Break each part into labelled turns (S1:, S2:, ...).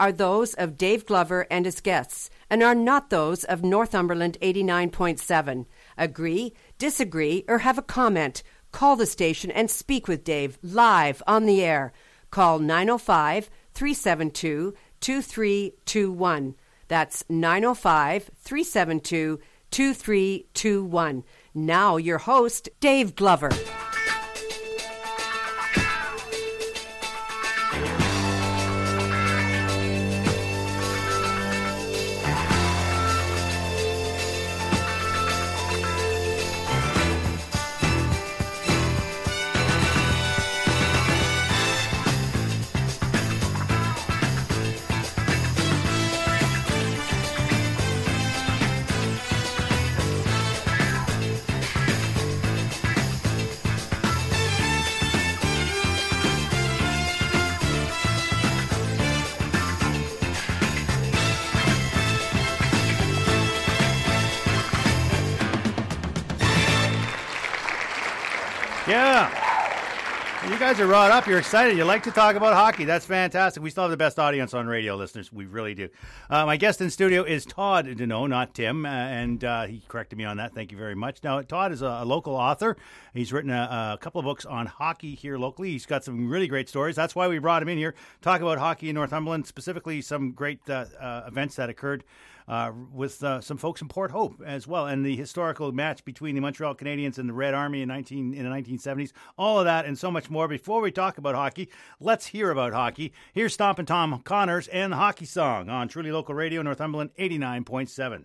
S1: are those of Dave Glover and his guests and are not those of Northumberland 89.7. Agree, disagree, or have a comment? Call the station and speak with Dave live on the air. Call 905-372-2321. That's 905-372-2321. Now your host, Dave Glover.
S2: Yeah. You guys are wrought up. You're excited. You like to talk about hockey. That's fantastic. We still have the best audience on radio, listeners. We really do. My guest in studio is Todd Deneau, not Tim, and he corrected me on that. Thank you very much. Now, Todd is a local author. He's written a couple of books on hockey here locally. He's got some really great stories. That's why we brought him in here, talk about hockey in Northumberland, specifically some great events that occurred with some folks in Port Hope as well, and the historical match between the Montreal Canadiens and the Red Army in the 1970s. All of that and so much more. Before we talk about hockey, let's hear about hockey. Here's Stompin' Tom Connors and the Hockey Song on Truly Local Radio, Northumberland 89.7.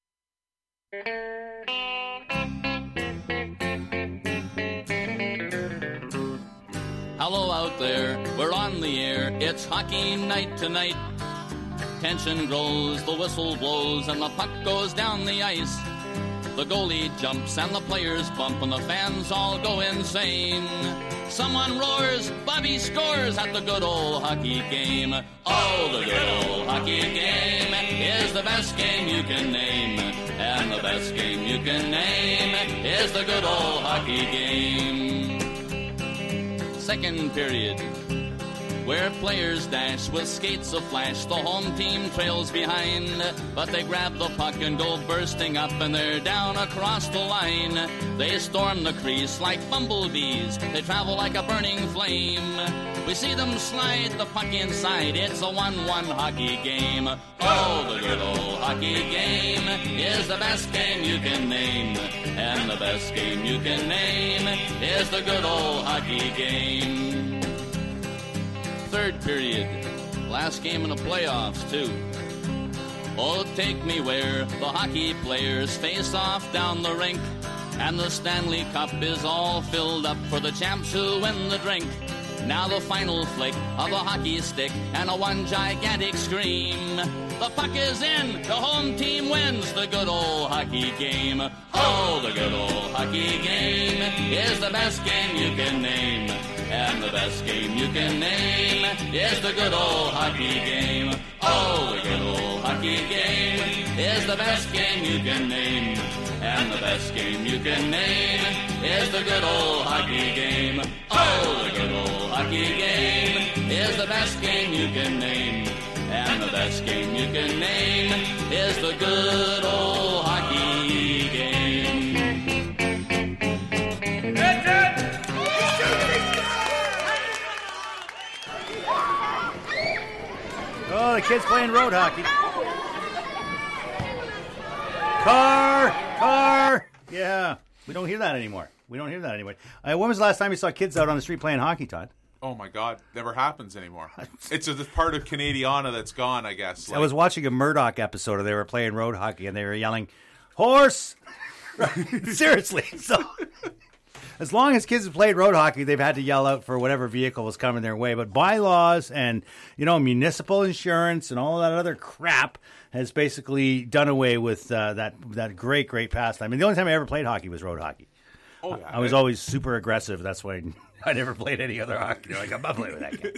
S3: Hello out there, we're on the air. It's hockey night tonight. Tension grows, the whistle blows, and the puck goes down the ice. The goalie jumps and the players bump and the fans all go insane. Someone roars, Bobby scores at the good old hockey game. Oh, the good old hockey game is the best game you can name. And the best game you can name is the good old hockey game. Second period, where players dash with skates aflash. The home team trails behind, but they grab the puck and go bursting up, and they're down across the line. They storm the crease like bumblebees. They travel like a burning flame. We see them slide the puck inside. It's a 1-1 hockey game. Oh, the good old hockey game is the best game you can name. And the best game you can name is the good old hockey game. Third period, last game in the playoffs too. Oh, take me where the hockey players face off down the rink, and the Stanley Cup is all filled up for the champs who win the drink. Now the final flick of a hockey stick and a one gigantic scream. The puck is in, the home team wins the good old hockey game. Oh, the good old hockey game is the best game you can name. And the best game you can name is the good old hockey game. Oh, the good old hockey game is the best game you can name. And the best game you can name is the good old hockey game. Oh, the good old hockey game is the best game you can name. And the best game you can name is the good old hockey game.
S2: Oh, the kids playing road hockey. Car. Yeah, we don't hear that anymore. When was the last time you saw kids out on the street playing hockey, Todd?
S4: Oh my God, never happens anymore. It's a part of Canadiana that's gone, I guess.
S2: I was watching a Murdoch episode where they were playing road hockey and they were yelling, "Horse!" Seriously. So, as long as kids have played road hockey, they've had to yell out for whatever vehicle was coming their way. But bylaws and, municipal insurance and all that other crap has basically done away with that great pastime. And the only time I ever played hockey was road hockey.
S4: Oh, yeah.
S2: I was always super aggressive. That's why I never played any other hockey. I'm not playing with that kid.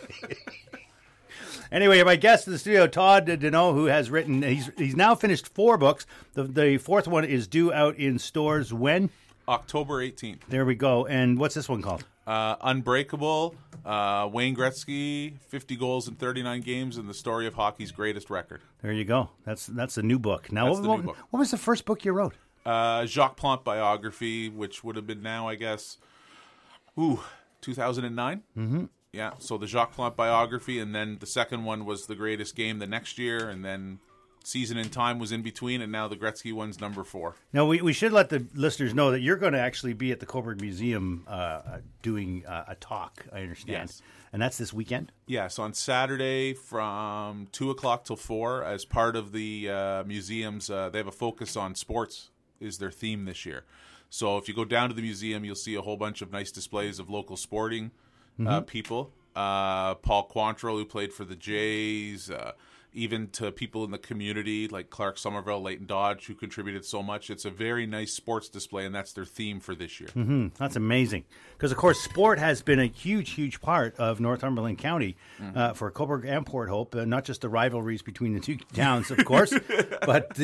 S2: Anyway, my guest in the studio, Todd Deneau, who has written, he's now finished 4 books. The fourth one is due out in stores when?
S4: October 18th.
S2: There we go. And what's this one called?
S4: Unbreakable, Wayne Gretzky, 50 goals in 39 games, and the story of hockey's greatest record.
S2: There you go. That's a new book. Now,
S4: That's the new book.
S2: What was the first book you wrote?
S4: Jacques Plante biography, which would have been now, I guess, 2009? Mm-hmm. Yeah, so the Jacques Plante biography, and then the second one was The Greatest Game the next year, and then Season in Time was in between, and now the Gretzky one's number 4.
S2: Now, we should let the listeners know that you're going to actually be at the Cobourg Museum doing a talk, I understand.
S4: Yes.
S2: And that's this weekend?
S4: Yes, on Saturday from 2 o'clock till 4, as part of the museums, they have a focus on sports is their theme this year. So if you go down to the museum, you'll see a whole bunch of nice displays of local sporting people. Paul Quantrill, who played for the Jays, even to people in the community like Clark Somerville, Leighton Dodge, who contributed so much. It's a very nice sports display, and that's their theme for this year.
S2: Mm-hmm. That's amazing. Because, of course, sport has been a huge, huge part of Northumberland County for Cobourg and Port Hope, not just the rivalries between the two towns, of course, but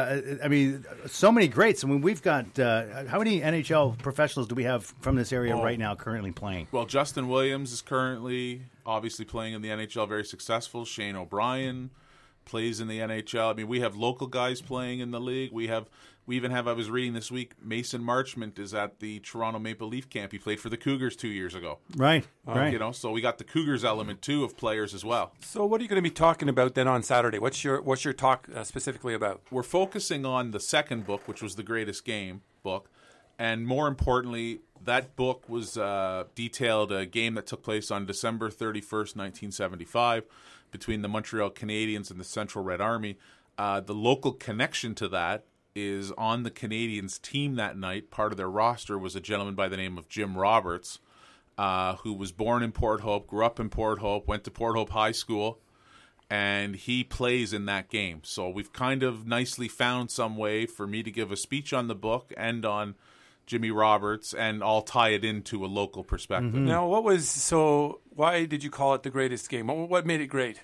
S2: so many greats. I mean, we've got, how many NHL professionals do we have from this area right now currently playing?
S4: Well, Justin Williams is currently obviously playing in the NHL, very successful. Shane O'Brien plays in the NHL. I mean, we have local guys playing in the league. We even have, I was reading this week, Mason Marchment is at the Toronto Maple Leaf camp. He played for the Cougars 2 years ago.
S2: Right, right.
S4: So we got the Cougars element, too, of players as well.
S5: So what are you going to be talking about then on Saturday? What's your talk specifically about?
S4: We're focusing on the second book, which was The Greatest Game book. And more importantly, that book was detailed a game that took place on December 31st, 1975, between the Montreal Canadiens and the Central Red Army. The local connection to that is on the Canadiens team that night. Part of their roster was a gentleman by the name of Jim Roberts, who was born in Port Hope, grew up in Port Hope, went to Port Hope High School, and he plays in that game. So we've kind of nicely found some way for me to give a speech on the book and on Jimmy Roberts, and I'll tie it into a local perspective.
S5: Mm-hmm. Now, why did you call it The Greatest Game? What made it great?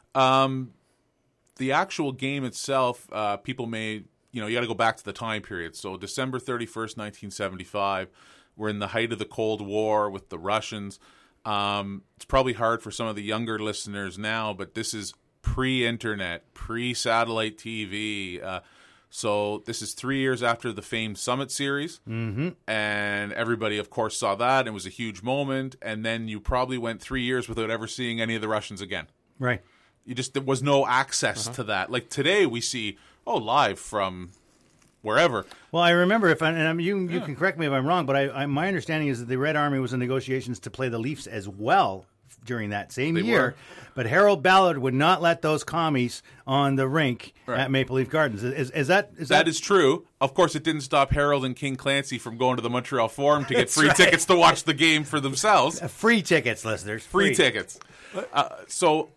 S4: The actual game itself, people may, you got to go back to the time period. So December 31st, 1975, we're in the height of the Cold War with the Russians. It's probably hard for some of the younger listeners now, but this is pre-internet, pre-satellite TV. So this is 3 years after the famed Summit Series, and everybody, of course, saw that, and it was a huge moment, and then you probably went 3 years without ever seeing any of the Russians again.
S2: Right.
S4: There was no access to that. Like today we see, live from wherever.
S2: Well, I remember, you can correct me if I'm wrong, but my understanding is that the Red Army was in negotiations to play the Leafs as well during that same year. But Harold Ballard would not let those commies on the rink at Maple Leaf Gardens. Is that
S4: is true. Of course, it didn't stop Harold and King Clancy from going to the Montreal Forum to get free tickets to watch the game for themselves.
S2: Free tickets, listeners.
S4: Free tickets. So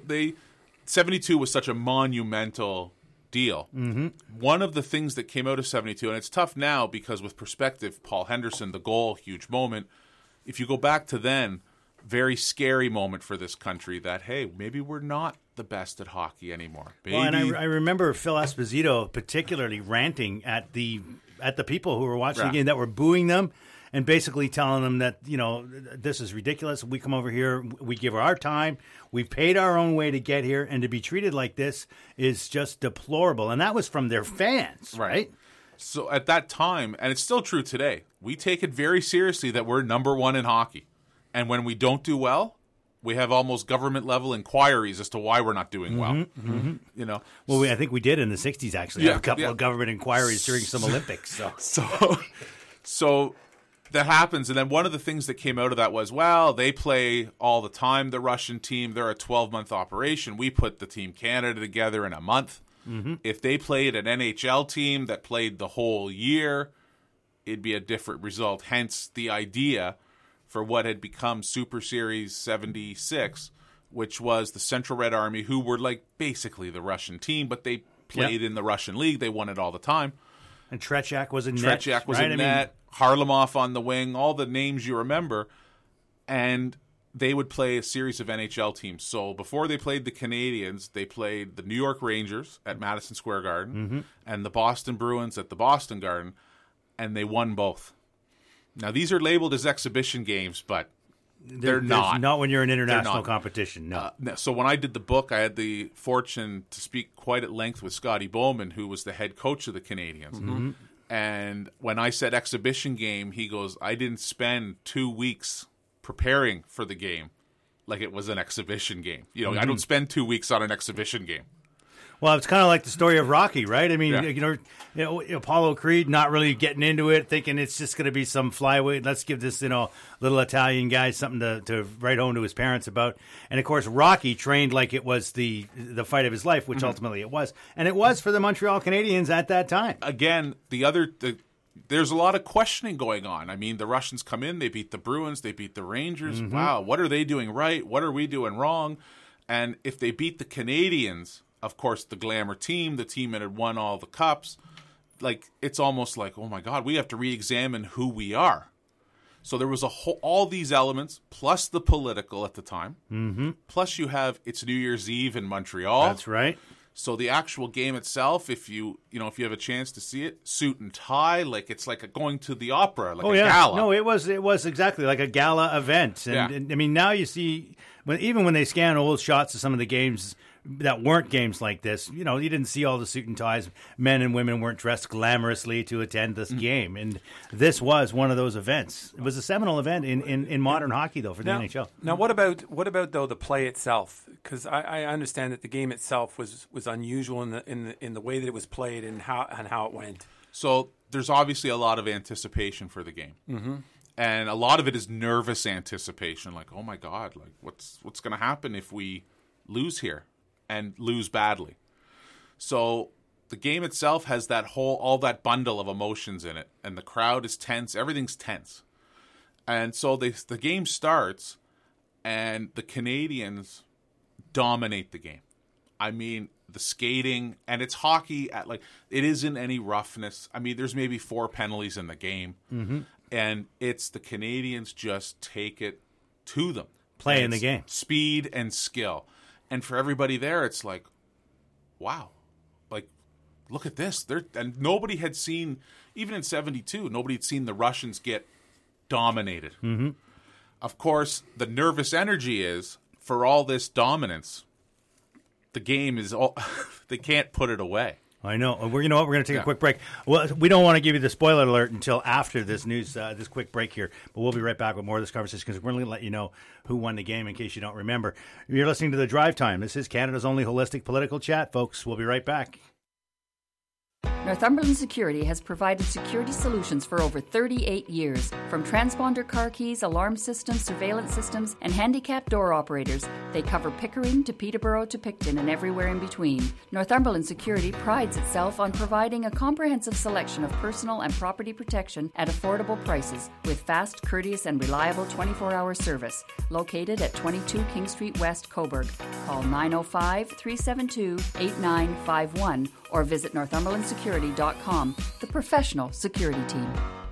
S4: 72 was such a monumental deal. Mm-hmm. One of the things that came out of 72, and it's tough now because with perspective, Paul Henderson, the goal, huge moment. If you go back to then, very scary moment for this country that, hey, maybe we're not the best at hockey anymore. Maybe.
S2: Well, and I remember Phil Esposito particularly ranting at the people who were watching the game that were booing them and basically telling them that, this is ridiculous. We come over here, we give our time, we've paid our own way to get here, and to be treated like this is just deplorable. And that was from their fans, right?
S4: So at that time, and it's still true today, we take it very seriously that we're number one in hockey. And when we don't do well, we have almost government-level inquiries as to why we're not doing well. Mm-hmm.
S2: Well, I think we did in the 60s, actually, have a couple of government inquiries during some Olympics.
S4: So that happens. And then one of the things that came out of that was, they play all the time, the Russian team. They're a 12-month operation. We put the Team Canada together in a month. Mm-hmm. If they played an NHL team that played the whole year, it'd be a different result. Hence the idea for what had become Super Series 76, which was the Central Red Army, who were like basically the Russian team, but they played in the Russian league. They won it all the time.
S2: And Tretiak was in net.
S4: Net. Harlamov on the wing, all the names you remember. And they would play a series of NHL teams. So before they played the Canadiens, they played the New York Rangers at Madison Square Garden and the Boston Bruins at the Boston Garden, and they won both. Now, these are labeled as exhibition games, but they're not.
S2: Not when you're in international competition, no.
S4: So when I did the book, I had the fortune to speak quite at length with Scotty Bowman, who was the head coach of the Canadians.
S2: Mm-hmm.
S4: And when I said exhibition game, he goes, I didn't spend 2 weeks preparing for the game like it was an exhibition game. You know, I don't spend 2 weeks on an exhibition game.
S2: Well, it's kind of like the story of Rocky, right? I mean,
S4: Yeah.
S2: you know, Apollo Creed not really getting into it, thinking it's just going to be some flyweight. Let's give this, little Italian guy something to write home to his parents about. And of course, Rocky trained like it was the fight of his life, which ultimately it was, and it was for the Montreal Canadiens at that time.
S4: Again, there's a lot of questioning going on. I mean, the Russians come in, they beat the Bruins, they beat the Rangers. Wow, what are they doing right? What are we doing wrong? And if they beat the Canadiens, of course, the glamour team, the team that had won all the cups, like it's almost like, oh my God, we have to re-examine who we are. So there was all these elements, plus the political at the time. Mm-hmm. Plus you have, it's New Year's Eve in Montreal.
S2: That's right.
S4: So the actual game itself, if you have a chance to see it, suit and tie, like it's like going to the opera, like a gala.
S2: No, it was exactly like a gala event. And I mean, now you see, even when they scan old shots of some of the games that weren't games like this, you didn't see all the suit and ties. Men and women weren't dressed glamorously to attend this game. And this was one of those events. It was a seminal event in modern hockey, though, for the NHL.
S5: Now, what about though the play itself? Because I understand that the game itself was unusual in the way that it was played and how it went.
S4: So there's obviously a lot of anticipation for the game. Mm-hmm. And a lot of it is nervous anticipation, like, oh my God, like what's going to happen if we lose here? And lose badly. So the game itself has all that bundle of emotions in it, and the crowd is tense. Everything's tense, and so the game starts, and the Canadians dominate the game. I mean, the skating, and it's hockey it isn't any roughness. I mean, there's maybe 4 penalties in the game, and it's the Canadians just take it to them,
S2: playing the game,
S4: speed and skill. And for everybody there, it's like, wow, like, look at this. And nobody had seen, even in 72, nobody had seen the Russians get dominated. Mm-hmm. Of course, the nervous energy is, for all this dominance, the game is they can't put it away.
S2: I know. We're going to take a quick break. Well, we don't want to give you the spoiler alert until after this news, this quick break here. But we'll be right back with more of this conversation because we're going to let you know who won the game in case you don't remember. You're listening to The Drive Time. This is Canada's only holistic political chat, folks. We'll be right back.
S6: Northumberland Security has provided security solutions for over 38 years. From transponder car keys, alarm systems, surveillance systems, and handicapped door operators, they cover Pickering to Peterborough to Picton and everywhere in between. Northumberland Security prides itself on providing a comprehensive selection of personal and property protection at affordable prices with fast, courteous, and reliable 24-hour service. Located at 22 King Street West, Coburg. Call 905-372-8951 or visit northumberlandsecurity.com, the professional security team.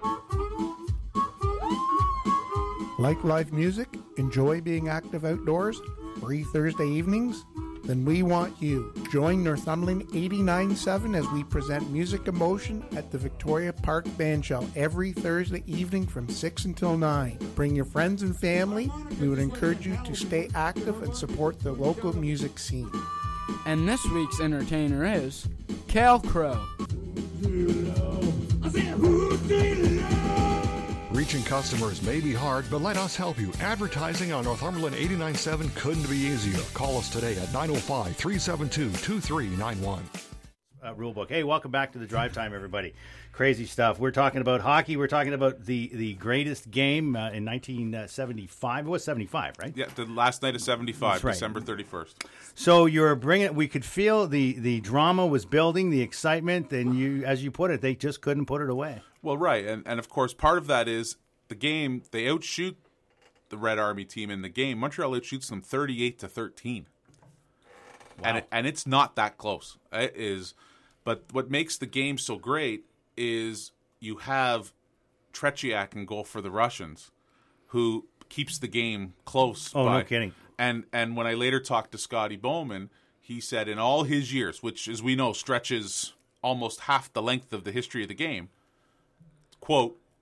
S7: Like live music? Enjoy being active outdoors? Free Thursday evenings? Then we want you. Join Northumberland 89.7 as we present Music Emotion at the Victoria Park Bandshell every Thursday evening from 6 until 9. Bring your friends and family. We would encourage you to stay active and support the local music scene.
S8: And this week's entertainer is Cal Crow.
S9: Reaching customers may be hard, but let us help you. Advertising on Northumberland 89.7 couldn't be easier. Call us today at 905-372-2391.
S2: Rulebook. Hey, welcome back to The Drive Time, everybody. Crazy stuff. We're talking about hockey. We're talking about the greatest game in 1975. It was 75, right?
S4: Yeah, the last night of 75,
S2: That's right.
S4: December 31st.
S2: So you're bringing. We could feel the drama was building, the excitement, and you, as you put it, they just couldn't put it away.
S4: Well, right, and of course part of that is the game. They outshoot the Red Army team in the game. Montreal outshoots them 38-13. Wow. And it's not that close. It is, but what makes the game so great is you have Tretiak in goal for the Russians, who keeps the game close.
S2: Oh, no kidding.
S4: And when I later talked to Scotty Bowman, he said in all his years, which as we know stretches almost half the length of the history of the game, quote,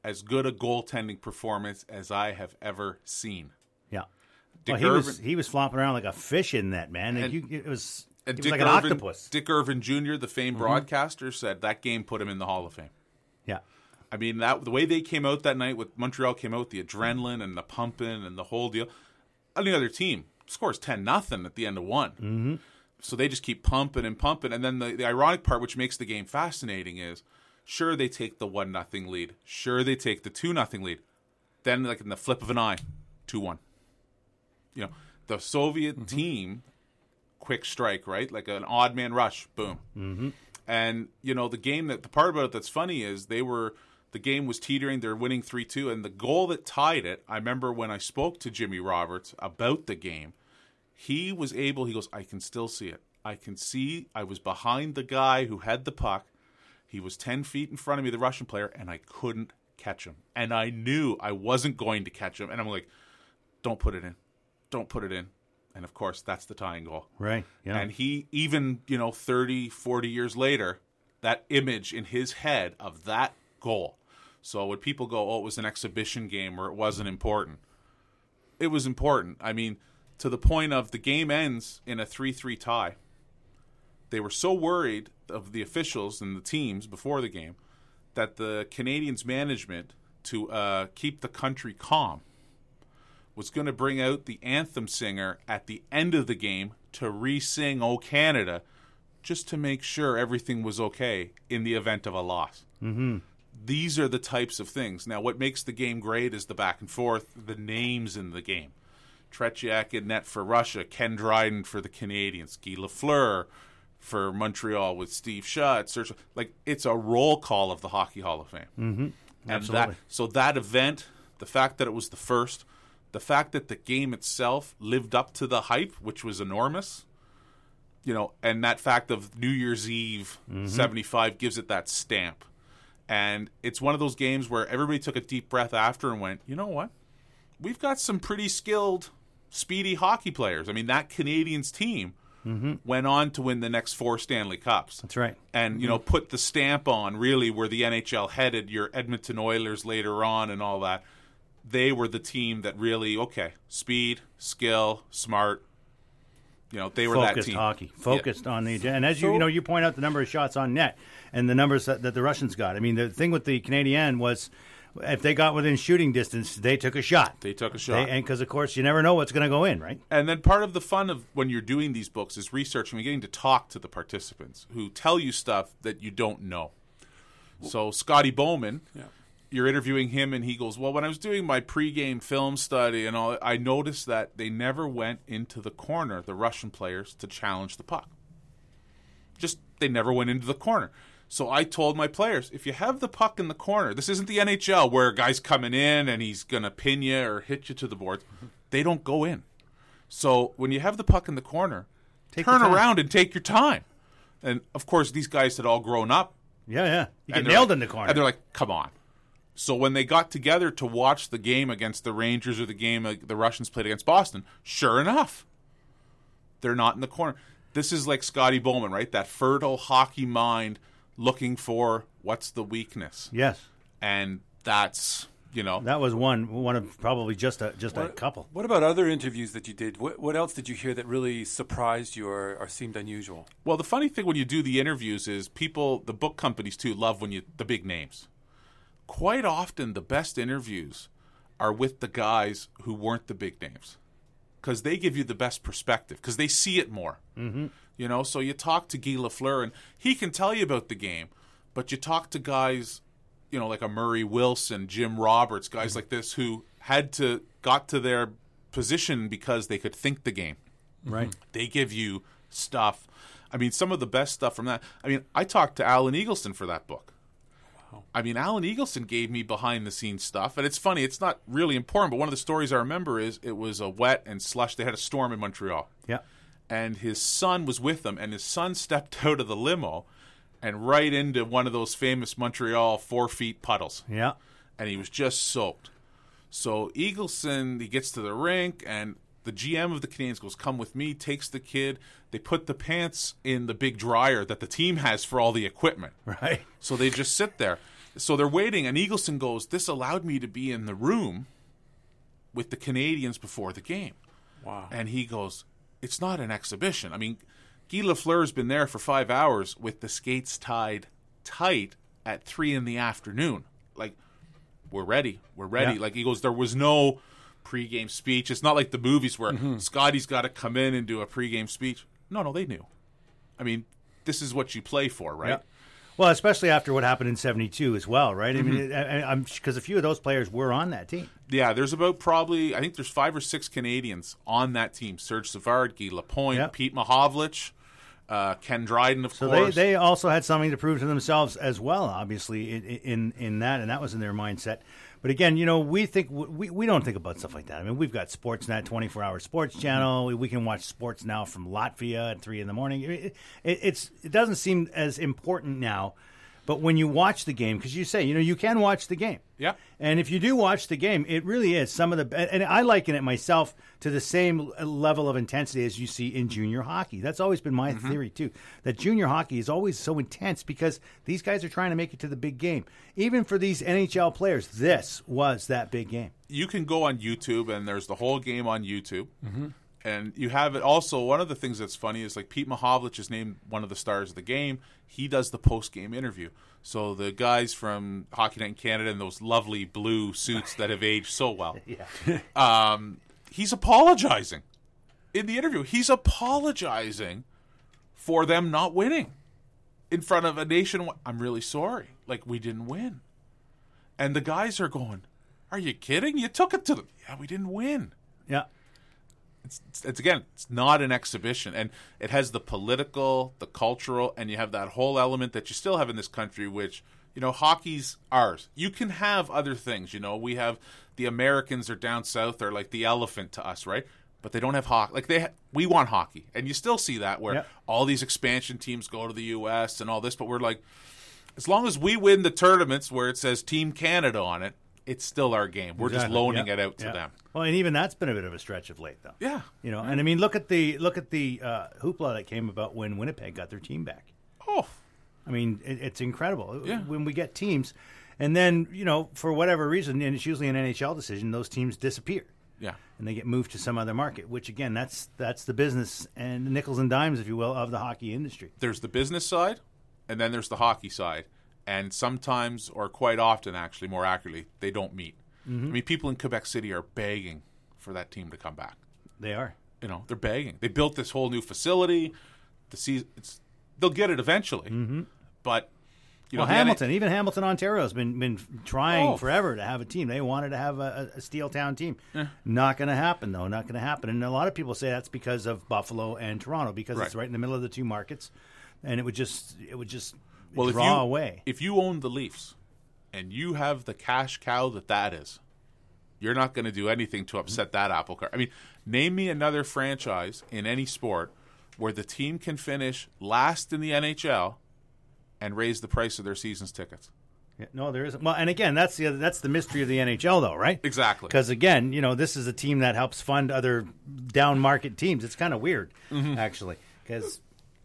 S4: as good a goaltending performance as I have ever seen.
S2: Yeah.
S4: Dick
S2: Well,
S4: Irvin,
S2: he was flopping around like a fish in that, man.
S4: And-
S2: It was
S4: Dick
S2: like an
S4: Irvin,
S2: octopus.
S4: Dick Irvin Jr., the famed broadcaster, said that game put him in the Hall of Fame.
S2: Yeah.
S4: I mean, the way they came out that night, with Montreal came out, the adrenaline and the pumping and the whole deal. Any other team scores 10-0 at the end of one. Mm-hmm. So they just keep pumping and pumping. And then the ironic part, which makes the game fascinating, is sure, they take the 1-0 lead. Sure, they take the 2-0 lead. Then, like in the flip of an eye, 2-1. You know, the Soviet team, quick strike, right? Like an odd man rush, boom. Mm-hmm. And, you know, the part about it that's funny is the game was teetering, they're winning 3-2, and the goal that tied it, I remember when I spoke to Jimmy Roberts about the game, he goes, I can still see it. I can see I was behind the guy who had the puck. He was 10 feet in front of me, the Russian player, and I couldn't catch him. And I knew I wasn't going to catch him. And I'm like, don't put it in. Don't put it in. And, of course, that's the tying goal.
S2: Right, yeah.
S4: And he, even, 30, 40 years later, that image in his head of that goal. So when people go, oh, it was an exhibition game or it wasn't important, it was important. I mean, to the point of the game ends in a 3-3 tie. They were so worried of the officials and the teams before the game that the Canadiens management, to keep the country calm, was going to bring out the anthem singer at the end of the game to re-sing "O Canada," just to make sure everything was okay in the event of a loss. Mm-hmm. These are the types of things. Now, what makes the game great is the back and forth, the names in the game. Tretiak in net for Russia, Ken Dryden for the Canadiens, Guy Lafleur for Montreal with Steve Shutt. It's a roll call of the Hockey Hall of Fame.
S2: Mm-hmm. Absolutely.
S4: So that event, the fact that it was the first, the fact that the game itself lived up to the hype, which was enormous, and that fact of New Year's Eve 75 gives it that stamp. And it's one of those games where everybody took a deep breath after and went, you know what? We've got some pretty skilled, speedy hockey players. I mean, that Canadiens team went on to win the next 4 Stanley Cups.
S2: That's right.
S4: And, put the stamp on, really, where the NHL headed, your Edmonton Oilers later on and all that. They were the team that really, speed, skill, smart. They were that team.
S2: Hockey. Focused on the agenda. And as you point out the number of shots on net and the numbers that the Russians got. I mean, the thing with the Canadiens was if they got within shooting distance, they took a shot. And because, of course, you never know what's going to go in, right?
S4: And then part of the fun of when you're doing these books is researching and getting to talk to the participants who tell you stuff that you don't know. So Scotty Bowman, you're interviewing him, and he goes, well, when I was doing my pregame film study and all, I noticed that they never went into the corner, the Russian players, to challenge the puck. They never went into the corner. So I told my players, if you have the puck in the corner, this isn't the NHL where a guy's coming in and he's going to pin you or hit you to the boards. They don't go in. So when you have the puck in the corner, turn around and take your time. And, of course, these guys had all grown up.
S2: Yeah. You get nailed in the corner.
S4: And they're like, come on. So when they got together to watch the game against the Rangers or the game the Russians played against Boston, sure enough, they're not in the corner. This is like Scotty Bowman, right? That fertile hockey mind looking for what's the weakness.
S2: Yes.
S4: And that's,
S2: That was one of probably just a couple.
S5: What about other interviews that you did? What else did you hear that really surprised you or seemed unusual?
S4: Well, the funny thing when you do the interviews is the book companies too, love the big names. Quite often the best interviews are with the guys who weren't the big names because they give you the best perspective because they see it more. Mm-hmm. So you talk to Guy Lafleur and he can tell you about the game, but you talk to guys, like a Murray Wilson, Jim Roberts, guys like this who got to their position because they could think the game.
S2: Right.
S4: They give you stuff. I mean, some of the best stuff from that. I mean, I talked to Alan Eagleson for that book. I mean, Alan Eagleson gave me behind-the-scenes stuff, and it's funny. It's not really important, but one of the stories I remember is it was a wet and slush. They had a storm in Montreal.
S2: Yeah.
S4: And his son was with him, and his son stepped out of the limo and right into one of those famous Montreal 4-feet puddles.
S2: Yeah.
S4: And he was just soaked. So Eagleson, he gets to the rink, and the GM of the Canadiens goes, come with me, takes the kid. They put the pants in the big dryer that the team has for all the equipment.
S2: Right.
S4: So they just sit there. So they're waiting, and Eagleson goes, "This allowed me to be in the room with the Canadians before the game."
S5: Wow.
S4: And he goes, "It's not an exhibition. I mean, Guy Lafleur's been there for 5 hours with the skates tied tight at 3 p.m. Like, we're ready. We're ready."
S2: Yeah.
S4: Like, he goes, there was no pregame speech. It's not like the movies where Scotty's got to come in and do a pregame speech. No, they knew. I mean, this is what you play for, right?
S2: Yeah. Well, especially after what happened in '72 as well, right? I mean, I'm because a few of those players were on that team.
S4: Yeah, there's about I think there's 5 or 6 Canadians on that team. Serge Savard, Guy Lapointe, Pete Mahovlich, Ken Dryden, of course.
S2: So they also had something to prove to themselves as well, obviously, in that, and that was in their mindset. But again, we don't think about stuff like that. I mean, we've got Sportsnet, 24-hour sports channel. We can watch sports now from Latvia at 3 a.m. It doesn't seem as important now. But when you watch the game, because you say, you can watch the game.
S4: Yeah.
S2: And if you do watch the game, it really is some of the – and I liken it myself to the same level of intensity as you see in junior hockey. That's always been my theory, too, that junior hockey is always so intense because these guys are trying to make it to the big game. Even for these NHL players, this was that big game.
S4: You can go on YouTube, and there's the whole game on YouTube. Mm-hmm. And you have it also, one of the things that's funny is like Pete Mahovlich is named one of the stars of the game. He does the post-game interview. So the guys from Hockey Night in Canada in those lovely blue suits that have aged so well, he's apologizing. In the interview, he's apologizing for them not winning in front of a nation. I'm really sorry. Like, we didn't win. And the guys are going, are you kidding? You took it to them. Yeah, we didn't win.
S2: Yeah.
S4: It's not an exhibition, and it has the political, the cultural, and you have that whole element that you still have in this country, which, hockey's ours. You can have other things, we have the Americans are down south, they're like the elephant to us, right? But they don't have hockey. Like we want hockey, and you still see that where all these expansion teams go to the U.S. and all this, but we're like, as long as we win the tournaments where it says Team Canada on it, it's still our game. We're just loaning it out to them.
S2: Well, and even that's been a bit of a stretch of late, though.
S4: Yeah,
S2: and I mean, look at the hoopla that came about when Winnipeg got their team back.
S4: Oh,
S2: I mean, it's incredible.
S4: Yeah.
S2: When we get teams, and then for whatever reason, and it's usually an NHL decision, those teams disappear.
S4: Yeah,
S2: and they get moved to some other market. Which again, that's the business and the nickels and dimes, if you will, of the hockey industry.
S4: There's the business side, and then there's the hockey side. And sometimes, or quite often, actually, more accurately, they don't meet. Mm-hmm. I mean, people in Quebec City are begging for that team to come back.
S2: They are.
S4: They're begging. They built this whole new facility. They'll get it eventually.
S2: Mm-hmm.
S4: But,
S2: even Hamilton, Ontario has been trying forever to have a team. They wanted to have a Steel Town team.
S4: Yeah.
S2: Not going to happen, though. Not going to happen. And a lot of people say that's because of Buffalo and Toronto, because it's right in the middle of the two markets, and it would just draw away.
S4: If you own the Leafs and you have the cash cow that is, you're not going to do anything to upset that apple cart. I mean, name me another franchise in any sport where the team can finish last in the NHL and raise the price of their season's tickets.
S2: Yeah, no, there isn't. Well, and again, that's the mystery of the NHL, though, right?
S4: Exactly.
S2: Because again, this is a team that helps fund other down market teams. It's kind of weird, actually, because.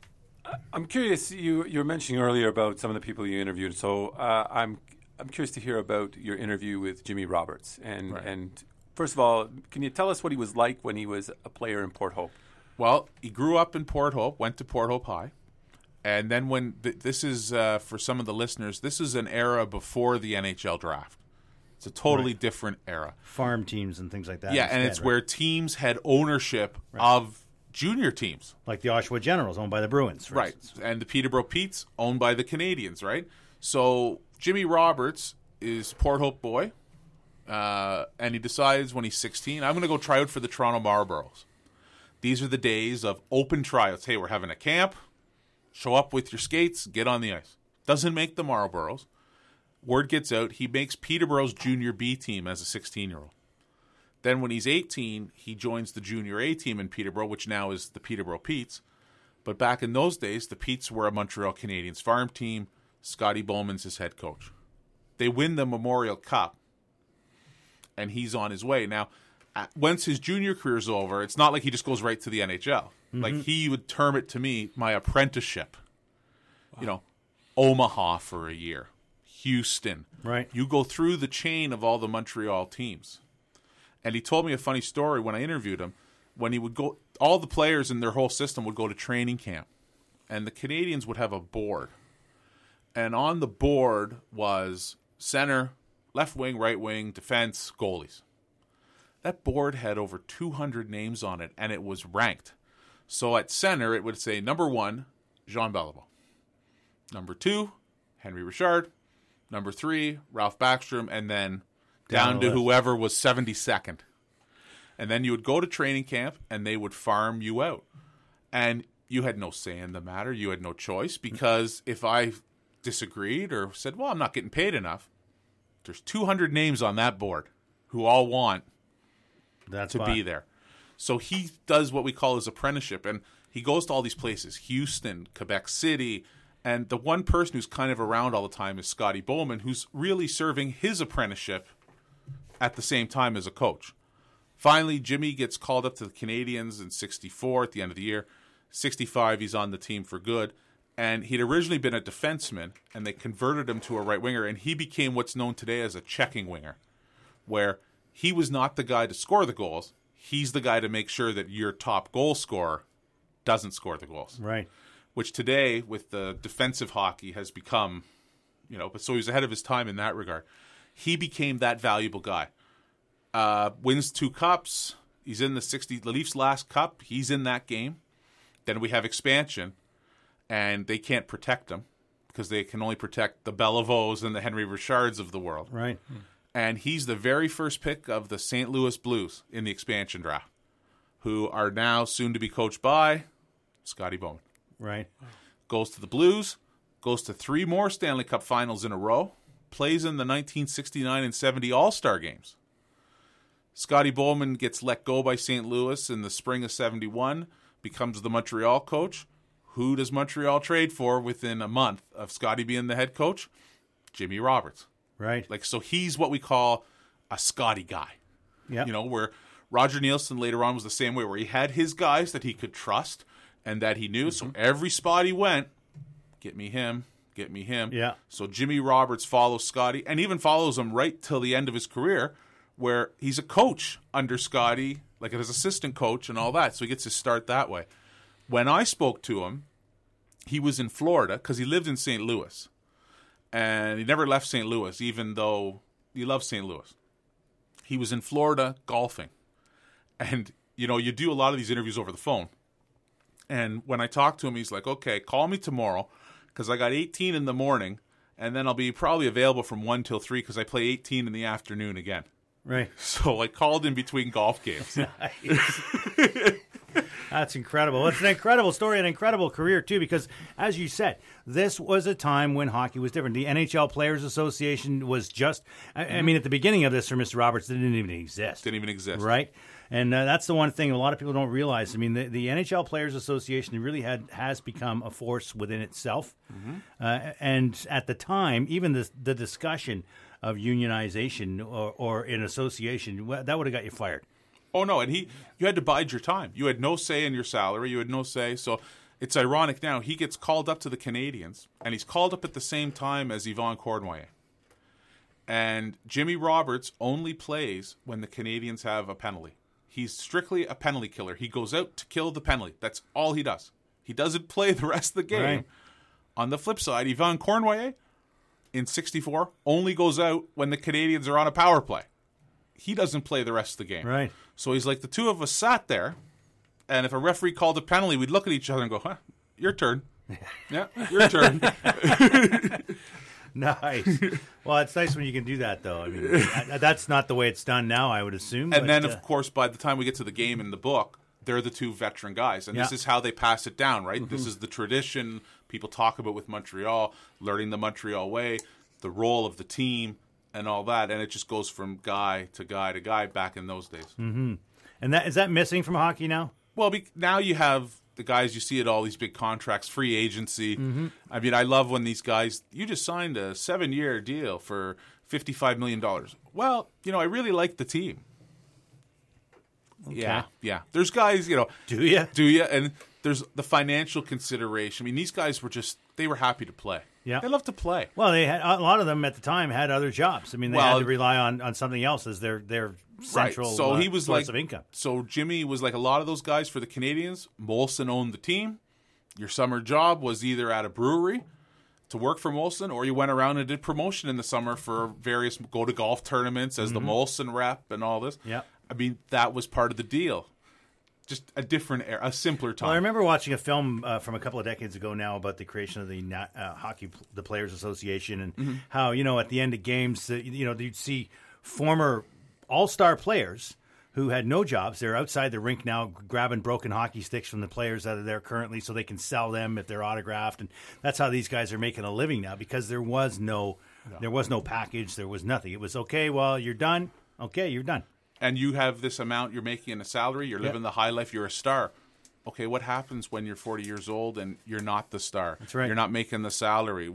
S5: I'm curious. You were mentioning earlier about some of the people you interviewed. So I'm curious to hear about your interview with Jimmy Roberts. And first of all, can you tell us what he was like when he was a player in Port Hope?
S4: Well, he grew up in Port Hope, went to Port Hope High, and then when this is for some of the listeners, this is an era before the NHL draft. It's a totally different era.
S2: Farm teams and things like that.
S4: Yeah, and it's where teams had ownership of junior teams.
S2: Like the Oshawa Generals, owned by the Bruins, for instance.
S4: And the Peterborough Petes, owned by the Canadians, right? So Jimmy Roberts is Port Hope boy, and he decides when he's 16, I'm going to go try out for the Toronto Marlboros. These are the days of open tryouts. Hey, we're having a camp. Show up with your skates, get on the ice. Doesn't make the Marlboros. Word gets out, he makes Peterborough's Junior B team as a 16-year-old. Then when he's 18, he joins the Junior A team in Peterborough, which now is the Peterborough Petes. But back in those days, the Petes were a Montreal Canadiens farm team. Scotty Bowman's his head coach. They win the Memorial Cup, and he's on his way. Now, once his junior career's over, it's not like he just goes right to the NHL. Mm-hmm. Like, he would term it to me, my apprenticeship. Wow. Omaha for a year. Houston.
S2: Right.
S4: You go through the chain of all the Montreal teams. And he told me a funny story when I interviewed him. When he would go, all the players in their whole system would go to training camp. And the Canadians would have a board. And on the board was center, left wing, right wing, defense, goalies. That board had over 200 names on it, and it was ranked. So at center, it would say number 1, Jean Beliveau. Number 2, Henry Richard. Number 3, Ralph Backstrom. And then down to whoever was 72nd. And then you would go to training camp, and they would farm you out. And you had no say in the matter. You had no choice, because if I disagreed or said, well, I'm not getting paid enough, there's 200 names on that board who all want to be there. So he does what we call his apprenticeship, and he goes to all these places, Houston, Quebec City, and the one person who's kind of around all the time is Scotty Bowman, who's really serving his apprenticeship at the same time as a coach. Finally, Jimmy gets called up to the Canadians in 64 at the end of the year. 65, he's on the team for good. And he'd originally been a defenseman, and they converted him to a right winger, and he became what's known today as a checking winger, where he was not the guy to score the goals. He's the guy to make sure that your top goal scorer doesn't score the goals.
S2: Right.
S4: Which today, with the defensive hockey, has become, but so he was ahead of his time in that regard. He became that valuable guy. Wins 2 cups. He's in the Leafs' last cup. He's in that game. Then we have expansion, and they can't protect him because they can only protect the Belliveaus and the Henry Richards of the world.
S2: Right.
S4: And he's the very first pick of the St. Louis Blues in the expansion draft, who are now soon to be coached by Scotty Bowman.
S2: Right.
S4: Goes to the Blues, goes to 3 more Stanley Cup finals in a row, plays in the 1969 and 70 All-Star games. Scotty Bowman gets let go by St. Louis in the spring of 71, becomes the Montreal coach. Who does Montreal trade for within a month of Scotty being the head coach? Jimmy Roberts.
S2: Right.
S4: So he's what we call a Scotty guy.
S2: Yeah.
S4: Where Roger Nielsen later on was the same way, where he had his guys that he could trust and that he knew. Mm-hmm. So every spot he went, get me him.
S2: Yeah.
S4: So Jimmy Roberts follows Scotty and even follows him right till the end of his career, where he's a coach under Scotty, like as assistant coach and all that. So he gets his start that way. When I spoke to him, he was in Florida because he lived in St. Louis. And he never left St. Louis, even though he loved St. Louis. He was in Florida golfing. And, you do a lot of these interviews over the phone. And when I talked to him, he's like, okay, call me tomorrow because I got 18 in the morning, and then I'll be probably available from 1 till 3 because I play 18 in the afternoon again.
S2: Right.
S4: So I called in between golf games.
S2: That's incredible. It's an incredible story, an incredible career, too, because, as you said, this was a time when hockey was different. The NHL Players Association was just, I mean, at the beginning of this for Mr. Roberts, it didn't even exist. Right? And that's the one thing a lot of people don't realize. I mean, the NHL Players Association really has become a force within itself. Mm-hmm. And at the time, even the discussion of unionization or an association, that would have got you fired.
S4: Oh, no, and you had to bide your time. You had no say in your salary. You had no say. So it's ironic now. He gets called up to the Canadians, and he's called up at the same time as Yvon Cournoyer. And Jimmy Roberts only plays when the Canadians have a penalty. He's strictly a penalty killer. He goes out to kill the penalty. That's all he does. He doesn't play the rest of the game. Right. On the flip side, Yvon Cournoyer in 64 only goes out when the Canadians are on a power play. He doesn't play the rest of the game.
S2: Right.
S4: So he's like, the two of us sat there, and if a referee called a penalty, we'd look at each other and go, your turn. Yeah, your turn.
S2: Nice. Well, it's nice when you can do that, though. I mean, that's not the way it's done now, I would assume.
S4: And then, of course, by the time we get to the game in the book, they're the two veteran guys. And this is how they pass it down, right? Mm-hmm. This is the tradition people talk about with Montreal, learning the Montreal way, the role of the team, and all that. And it just goes from guy to guy to guy back in those days.
S2: Mm-hmm. And is that missing from hockey now?
S4: Well, now you have the guys you see at all these big contracts, free agency. Mm-hmm. I mean, I love when these guys, you just signed a 7-year deal for $55 million. Well, I really like the team. Okay. Yeah. There's guys,
S2: Do you?
S4: Do you? And there's the financial consideration. I mean, these guys they were happy to play.
S2: Yeah.
S4: They love to play.
S2: Well, they had, a lot of them at the time had other jobs. I mean, they had to rely on something else as their central
S4: So he was
S2: source of income.
S4: So Jimmy was like a lot of those guys for the Canadians. Molson owned the team. Your summer job was either at a brewery to work for Molson, or you went around and did promotion in the summer for various go-to-golf tournaments as the Molson rep and all this.
S2: Yeah.
S4: I mean, that was part of the deal. Just a different era, a simpler time.
S2: Well, I remember watching a film from a couple of decades ago now about the creation of the the Players Association and how, at the end of games, you'd see former all-star players who had no jobs. They're outside the rink now grabbing broken hockey sticks from the players that are there currently so they can sell them if they're autographed. And that's how these guys are making a living now, because there was no package. There was nothing. It was, okay, well, you're done. Okay, you're done.
S4: And you have this amount you're making in a salary. You're living the high life. You're a star. Okay, what happens when you're 40 years old and you're not the star?
S2: That's right.
S4: You're not making the salary.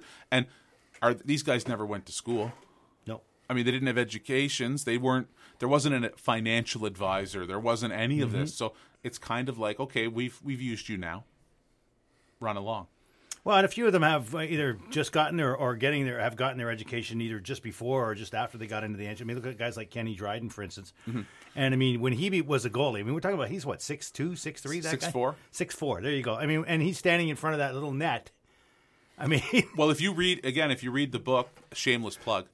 S4: These guys never went to school?
S2: No.
S4: I mean, they didn't have educations. There wasn't a financial advisor. There wasn't any of this. So it's kind of like, okay, we've used you now. Run along.
S2: Well, and a few of them have either just gotten have gotten their education either just before or just after they got into the engine. I mean, look at guys like Kenny Dryden, for instance. And I mean, when he was a goalie, I mean, we're talking about, he's what, 6'2", 6'3", that guy?
S4: 6'4".
S2: 6'4", there you go. I mean, and he's standing in front of that little net. I mean,
S4: well, if you read the book, shameless plug,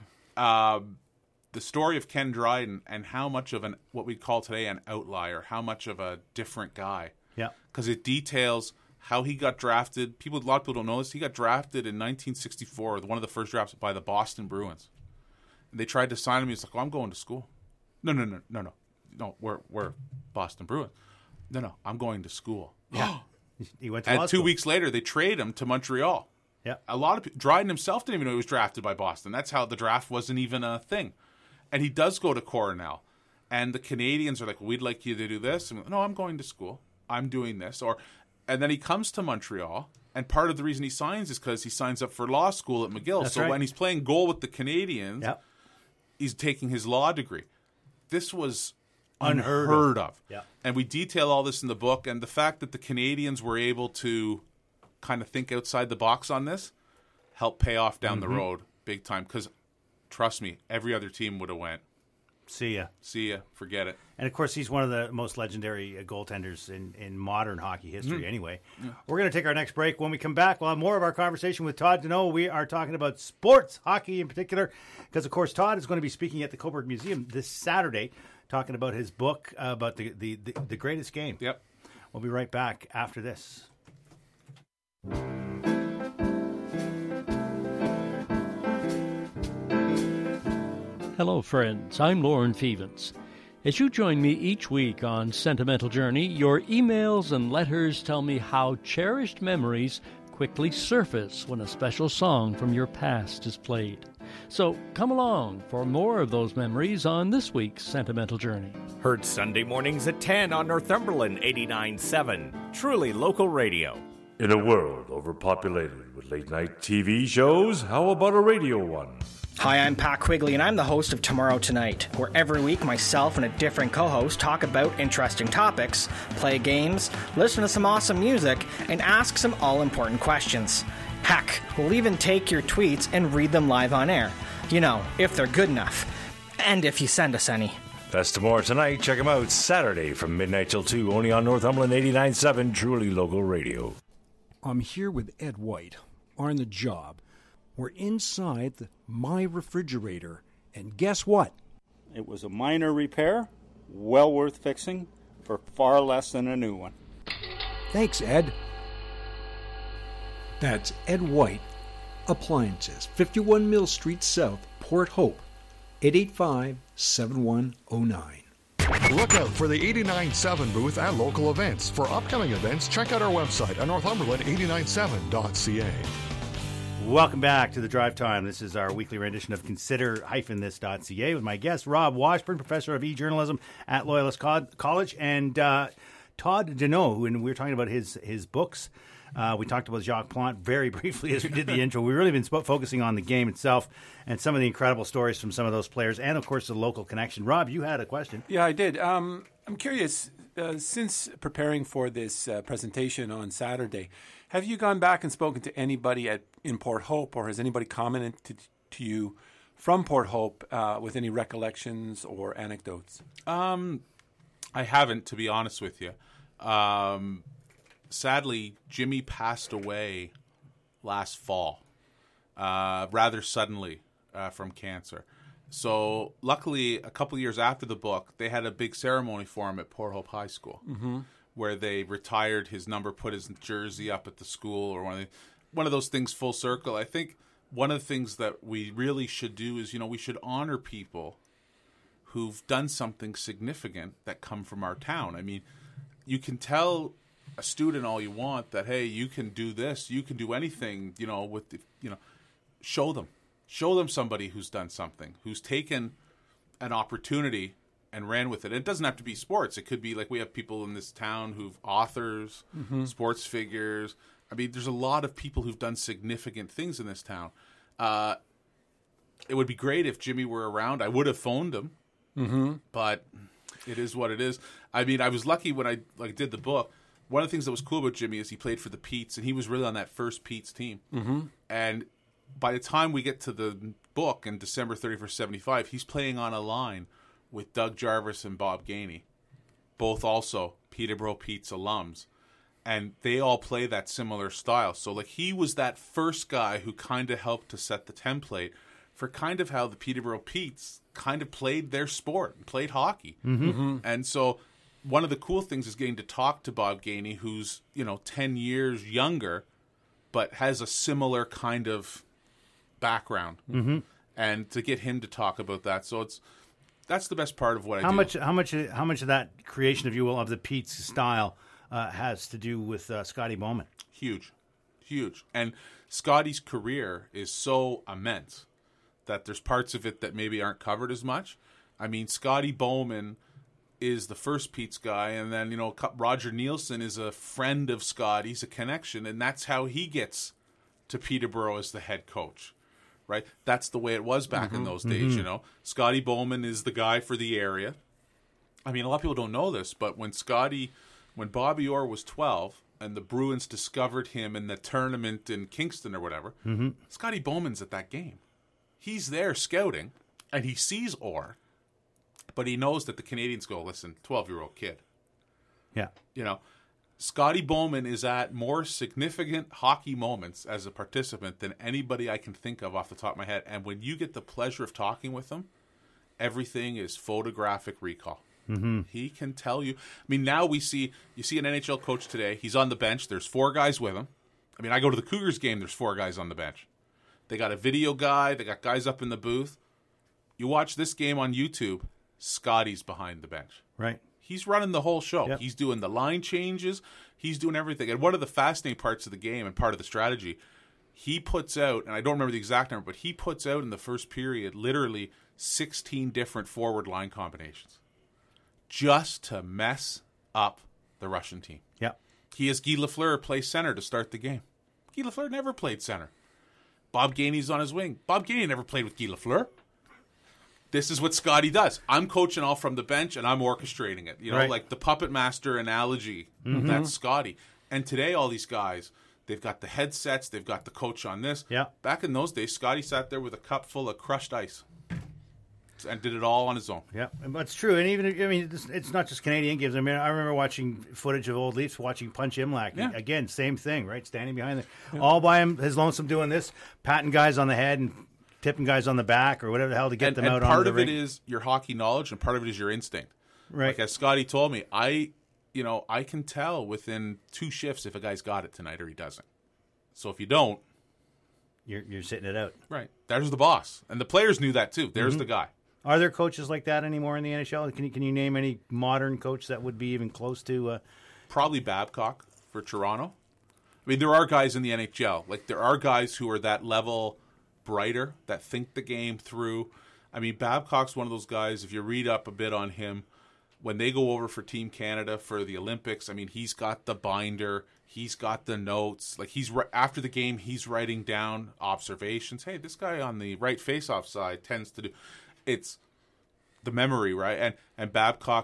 S4: the story of Ken Dryden and how much of what we'd call today an outlier, how much of a different guy.
S2: Yeah.
S4: Because it details how he got drafted. A lot of people don't know this. He got drafted in 1964, one of the first drafts, by the Boston Bruins. And they tried to sign him. He's like, "Oh, I'm going to school." No, we're Boston Bruins. No, I'm going to school.
S2: Yeah. He went to
S4: and
S2: law
S4: 2
S2: school.
S4: weeks later, they trade him to Montreal.
S2: Yeah.
S4: A lot of people, Dryden himself didn't even know he was drafted by Boston. That's how the draft wasn't even a thing. And he does go to Cornell. And the Canadians are like, "We'd like you to do this." And, "No, I'm going to school. I'm doing this." And then he comes to Montreal, and part of the reason he signs is because he signs up for law school at McGill.
S2: That's
S4: so
S2: right.
S4: when he's playing goal with the Canadians, he's taking his law degree. This was unheard of.
S2: Yeah.
S4: And we detail all this in the book, and the fact that the Canadians were able to kind of think outside the box on this helped pay off down the road big time. Because, trust me, every other team would have went,
S2: See ya.
S4: Forget it.
S2: And, of course, he's one of the most legendary goaltenders in modern hockey history anyway. Yeah. We're going to take our next break. When we come back, we'll have more of our conversation with Todd Deneau. We are talking about sports, hockey in particular, because, of course, Todd is going to be speaking at the Cobourg Museum this Saturday, talking about his book about the greatest game.
S4: Yep.
S2: We'll be right back after this.
S10: Hello, friends. I'm Lauren Fevens. As you join me each week on Sentimental Journey, your emails and letters tell me how cherished memories quickly surface when a special song from your past is played. So come along for more of those memories on this week's Sentimental Journey.
S11: Heard Sunday mornings at 10 on Northumberland 89.7. Truly local radio.
S12: In a world overpopulated with late-night TV shows, how about a radio one?
S13: Hi, I'm Pat Quigley, and I'm the host of Tomorrow Tonight, where every week myself and a different co-host talk about interesting topics, play games, listen to some awesome music, and ask some all-important questions. Heck, we'll even take your tweets and read them live on air. You know, if they're good enough. And if you send us any.
S12: That's Tomorrow Tonight. Check them out Saturday from midnight till 2, only on Northumberland 89.7, truly local radio.
S14: I'm here with Ed White on the job. We're inside my refrigerator, and guess what?
S15: It was a minor repair, well worth fixing, for far less than a new one.
S14: Thanks, Ed. That's Ed White, Appliances, 51 Mill Street South, Port Hope, 885-7109.
S9: Look out for the 89.7 booth at local events. For upcoming events, check out our website at northumberland897.ca.
S2: Welcome back to the Drive Time. This is our weekly rendition of Consider-this.ca with my guest, Rob Washburn, professor of e-journalism at Loyalist College, and Todd Deneau, and we were talking about his books. We talked about Jacques Plante very briefly as we did the intro. We've really been focusing on the game itself and some of the incredible stories from some of those players and, of course, the local connection. Rob, you had a question.
S5: Yeah, I did. I'm curious. since preparing for this presentation on Saturday, have you gone back and spoken to anybody in Port Hope, or has anybody commented to you from Port Hope with any recollections or anecdotes?
S4: I haven't, to be honest with you. Sadly, Jimmy passed away last fall, rather suddenly from cancer. So luckily, a couple years after the book, they had a big ceremony for him at Port Hope High School, where they retired his number, put his jersey up at the school, or one of those things full circle. I think one of the things that we really should do is, we should honor people who've done something significant that come from our town. I mean, you can tell a student all you want that, hey, you can do this, you can do anything, show them. Show them somebody who's done something, who's taken an opportunity and ran with it. And it doesn't have to be sports. It could be like we have people in this town who've authors, sports figures. I mean, there's a lot of people who've done significant things in this town. It would be great if Jimmy were around. I would have phoned him, but it is what it is. I mean, I was lucky when I did the book. One of the things that was cool about Jimmy is he played for the Petes, and he was really on that first Petes team. And by the time we get to the book in December 31st, 75, he's playing on a line with Doug Jarvis and Bob Gainey, both also Peterborough Petes alums. And they all play that similar style. So, he was that first guy who kind of helped to set the template for kind of how the Peterborough Petes kind of played their sport, played hockey. And so one of the cool things is getting to talk to Bob Gainey, who's, 10 years younger, but has a similar kind of background, and to get him to talk about that. So that's the best part of what I do.
S2: How much of that creation, if you will, of the Pete's style has to do with Scotty Bowman? Huge. And Scotty's career is so immense that there's parts of it that maybe aren't covered as much. I mean, Scotty Bowman is the first Pete's guy, and then Roger Nielsen is a friend of Scotty's, a connection, and that's how he gets to Peterborough as the head coach. Right, that's the way it was back in those days. Scotty Bowman is the guy for the area. I mean, a lot of people don't know this, but when Bobby Orr was 12 and the Bruins discovered him in the tournament in Kingston or whatever, Scotty Bowman's at that game. He's there scouting, and he sees Orr, but he knows that the Canadians go, listen, 12-year-old kid. Yeah,
S4: Scotty Bowman is at more significant hockey moments as a participant than anybody I can think of off the top of my head. And when you get the pleasure of talking with him, everything is photographic recall. He can tell you. I mean, now you see an NHL coach today. He's on the bench. There's 4 guys with him. I mean, I go to the Cougars game. There's 4 guys on the bench. They got a video guy. They got guys up in the booth. You watch this game on YouTube, Scotty's behind the bench.
S2: Right.
S4: He's running the whole show.
S2: Yep.
S4: He's doing the line changes. He's doing everything. And one of the fascinating parts of the game and part of the strategy, he puts out, and I don't remember the exact number, but he puts out in the first period literally 16 different forward line combinations just to mess up the Russian team.
S2: Yeah.
S4: He has Guy Lafleur play center to start the game. Guy Lafleur never played center. Bob Gainey's on his wing. Bob Gainey never played with Guy Lafleur. This is what Scotty does. I'm coaching all from the bench, and I'm orchestrating it.
S2: Right.
S4: Like the puppet master analogy. That's Scotty. And today, all these guys, they've got the headsets. They've got the coach on this.
S2: Yeah.
S4: Back in those days, Scotty sat there with a cup full of crushed ice and did it all on his own.
S2: Yeah, it's true. And even, I mean, it's not just Canadian games. I mean, I remember watching footage of old Leafs, watching Punch Imlach.
S4: Yeah.
S2: Again, same thing, right? Standing behind all by his lonesome doing this, patting guys on the head and tipping guys on the back or whatever the hell to get them out on the ring.
S4: And part of it is your hockey knowledge, and part of it is your instinct.
S2: Right.
S4: Like as Scotty told me, I can tell within 2 shifts if a guy's got it tonight or he doesn't. So if you don't,
S2: you're sitting it out.
S4: Right. There's the boss, and the players knew that too. There's the guy.
S2: Are there coaches like that anymore in the NHL? Can you name any modern coach that would be even close to?
S4: Probably Babcock for Toronto. I mean, there are guys in the NHL. Like there are guys who are that level brighter, that think the game through. I mean, Babcock's one of those guys, if you read up a bit on him, when they go over for Team Canada for the Olympics, I mean, he's got the binder, he's got the notes. Like after the game, he's writing down observations. Hey, this guy on the right face-off side tends to do. It's the memory, right? And Babcock,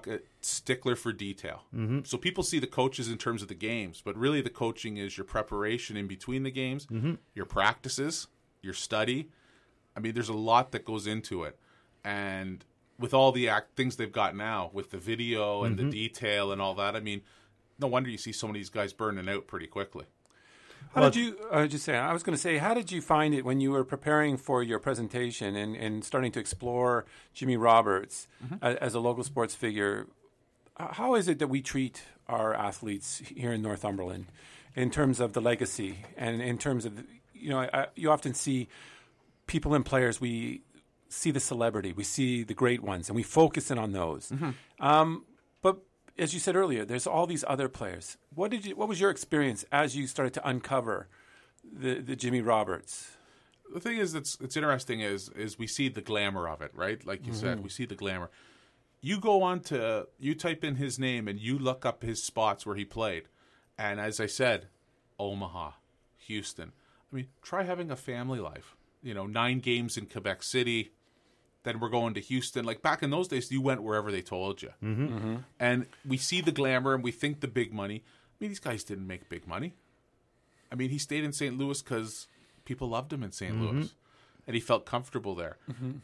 S4: stickler for detail.
S2: Mm-hmm.
S4: So people see the coaches in terms of the games, but really the coaching is your preparation in between the games, your practices, your study. I mean, there's a lot that goes into it. And with all the things they've got now, with the video and the detail and all that, I mean, no wonder you see some of these guys burning out pretty quickly.
S5: How did you, I was going to say, how did you find it when you were preparing for your presentation and starting to explore Jimmy Roberts as a local sports figure? How is it that we treat our athletes here in Northumberland in terms of the legacy and in terms of, you often see people and players, we see the celebrity, we see the great ones, and we focus in on those. But as you said earlier, there's all these other players. What was your experience as you started to uncover the Jimmy Roberts?
S4: The thing is, that's interesting is we see the glamour of it, right? Like you said, we see the glamour. You go on you type in his name and you look up his spots where he played. And as I said, Omaha, Houston. I mean, try having a family life. 9 games in Quebec City, then we're going to Houston. Like back in those days, you went wherever they told you. And we see the glamour and we think the big money. I mean, these guys didn't make big money. I mean, he stayed in St. Louis because people loved him in St. Louis. And he felt comfortable there.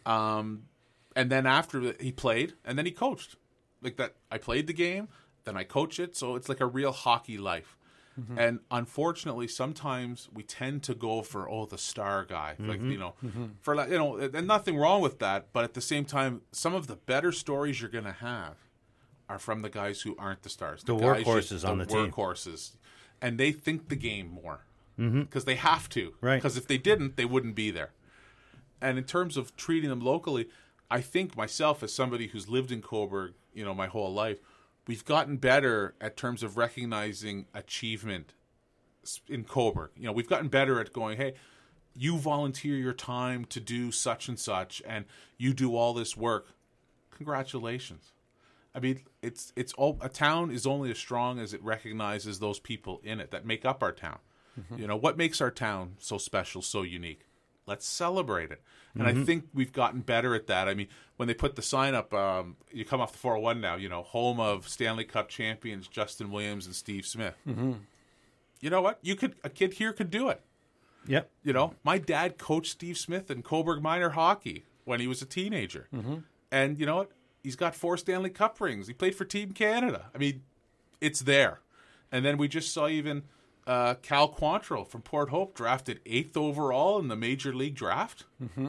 S4: And then after he played, and then he coached. Like that, I played the game, then I coach it. So it's like a real hockey life. And unfortunately, sometimes we tend to go for the star guy, like for and nothing wrong with that. But at the same time, some of the better stories you're going to have are from the guys who aren't the stars,
S2: the workhorses on the team,
S4: workhorses, and they think the game more because they have to, right? Because if they didn't, they wouldn't be there. And in terms of treating them locally, I think myself as somebody who's lived in Cobourg, my whole life. We've gotten better at terms of recognizing achievement in Cobourg. We've gotten better at going, hey, you volunteer your time to do such and such, and you do all this work. Congratulations. I mean, it's all a town is only as strong as it recognizes those people in it that make up our town. What makes our town so special, so unique? Let's celebrate it. And I think we've gotten better at that. I mean, when they put the sign up, you come off the 401 now, home of Stanley Cup champions Justin Williams and Steve Smith. You know what? A kid here could do it.
S2: Yep.
S4: My dad coached Steve Smith in Cobourg minor hockey when he was a teenager. And you know what? He's got 4 Stanley Cup rings. He played for Team Canada. I mean, it's there. And then we just saw even Cal Quantrill from Port Hope drafted 8th overall in the Major League draft.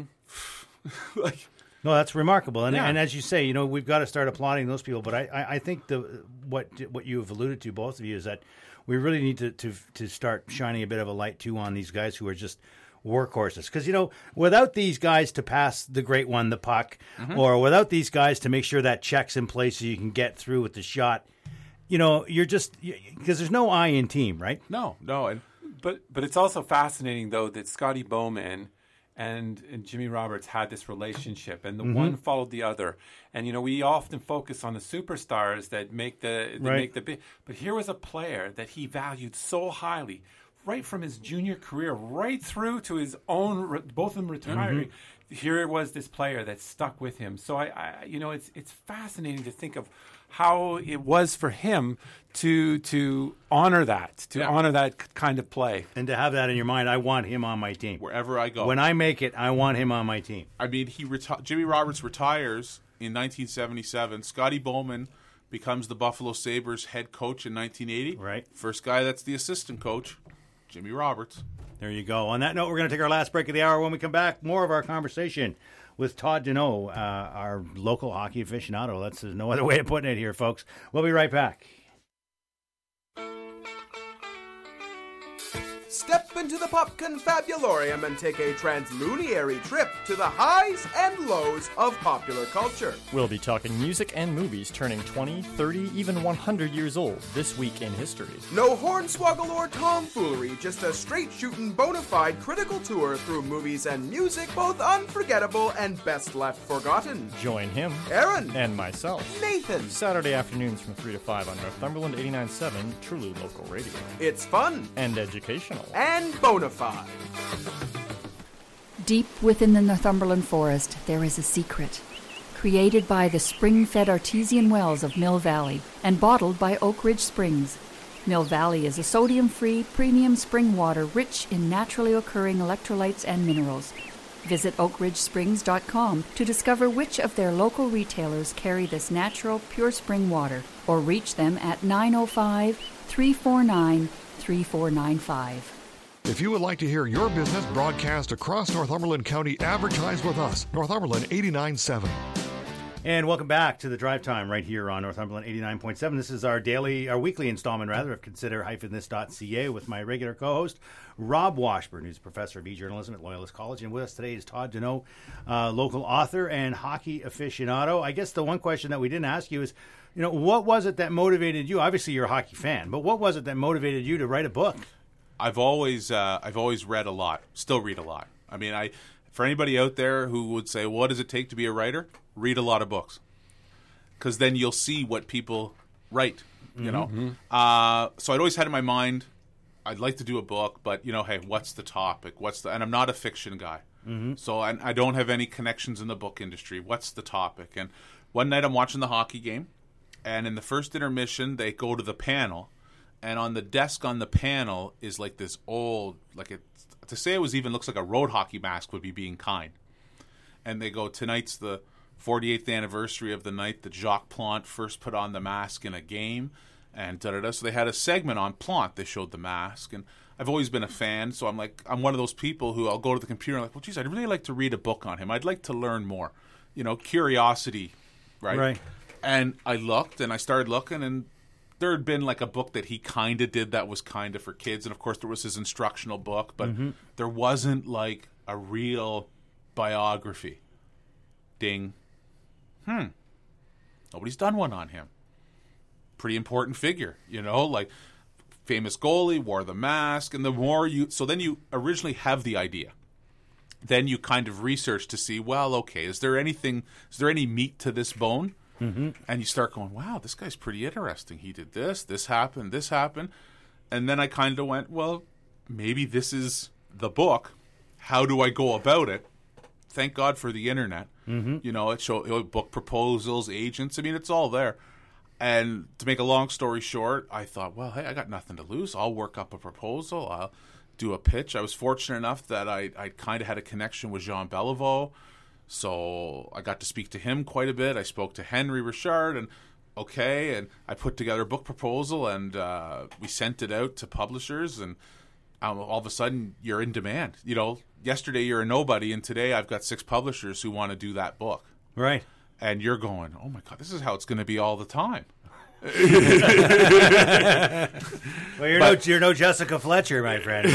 S2: No, that's remarkable. And as you say, we've got to start applauding those people. But I think what you have alluded to, both of you, is that we really need to start shining a bit of a light, too, on these guys who are just workhorses. Because, without these guys to pass the great one, the puck, or without these guys to make sure that check's in place so you can get through with the shot, you're just – because there's no I in team, right?
S4: No.
S5: But it's also fascinating, though, that Scotty Bowman and Jimmy Roberts had this relationship, and the one followed the other. And, we often focus on the superstars that make the big. But here was a player that he valued so highly, right from his junior career, right through to his own, both of them retiring. Here was this player that stuck with him. So, it's fascinating to think of how it was for him to honor that, honor that kind of play.
S2: And to have that in your mind, I want him on my team.
S4: Wherever I go.
S2: When I make it, I want him on my team.
S4: I mean, Jimmy Roberts retires in 1977. Scotty Bowman becomes the Buffalo Sabres head coach in 1980.
S2: Right.
S4: First guy that's the assistant coach, Jimmy Roberts.
S2: There you go. On that note, we're going to take our last break of the hour. When we come back, more of our conversation with Todd Deneau, our local hockey aficionado. There's no other way of putting it here, folks. We'll be right back.
S16: Step into the Pop Confabularium and take a translunary trip to the highs and lows of popular culture.
S17: We'll be talking music and movies turning 20, 30, even 100 years old this week in history.
S16: No hornswoggle or tomfoolery, just a straight-shooting, bona fide critical tour through movies and music, both unforgettable and best left forgotten.
S17: Join him,
S16: Aaron,
S17: and myself,
S16: Nathan,
S17: Saturday afternoons from 3 to 5 on Northumberland 89.7, truly local radio.
S16: It's fun
S17: and educational.
S16: And bona fide.
S6: Deep within the Northumberland forest, there is a secret. Created by the spring-fed artesian wells of Mill Valley and bottled by Oak Ridge Springs. Mill Valley is a sodium-free, premium spring water rich in naturally occurring electrolytes and minerals. Visit oakridgesprings.com to discover which of their local retailers carry this natural, pure spring water, or reach them at 905-349-3495.
S9: If you would like to hear your business broadcast across Northumberland County, advertise with us. Northumberland 89.7.
S2: And welcome back to the Drive Time right here on Northumberland 89.7. This is our weekly installment, of Consider-this.ca with my regular co-host, Rob Washburn, who's a professor of e-journalism at Loyalist College. And with us today is Todd Deneau, local author and hockey aficionado. I guess the one question that we didn't ask you is, what was it that motivated you? Obviously, you're a hockey fan, but what was it that motivated you to write a book?
S4: I've always read a lot, still read a lot. I mean, for anybody out there who would say, what does it take to be a writer? Read a lot of books, because then you'll see what people write, So I'd always had in my mind, I'd like to do a book, but, hey, what's the topic? And I'm not a fiction guy. So I don't have any connections in the book industry. What's the topic? And one night I'm watching the hockey game, and in the first intermission, they go to the panel, and on the desk on the panel is like this old, to say it looks like a road hockey mask would be being kind. And they go, tonight's the 48th anniversary of the night that Jacques Plante first put on the mask in a game, and da-da-da. So they had a segment on Plante. They showed the mask, and I've always been a fan, so I'm one of those people who I'll go to the computer and well, geez, I'd really like to read a book on him. I'd like to learn more. Curiosity, right? Right. And I looked, and I started looking, and there had been a book that he kind of did that was kind of for kids, and of course there was his instructional book, but there wasn't a real biography. Ding. Nobody's done one on him. Pretty important figure, famous goalie, wore the mask, and the more so then you originally have the idea. Then you kind of research to see, well, okay, is there any meat to this bone? And you start going, wow, this guy's pretty interesting. He did this happened. And then I kind of went, well, maybe this is the book. How do I go about it? Thank God for the internet. It showed book proposals, agents. I mean, it's all there. And to make a long story short, I thought, well, hey, I got nothing to lose. I'll work up a proposal. I'll do a pitch. I was fortunate enough that I kind of had a connection with Jean Beliveau. So I got to speak to him quite a bit. I spoke to Henry Richard, and I put together a book proposal, and we sent it out to publishers, and all of a sudden you're in demand. Yesterday you're a nobody, and today I've got 6 publishers who want to do that book. Right. And you're going, oh my God, this is how it's going to be all the time.
S2: Well, you're no Jessica Fletcher, my friend.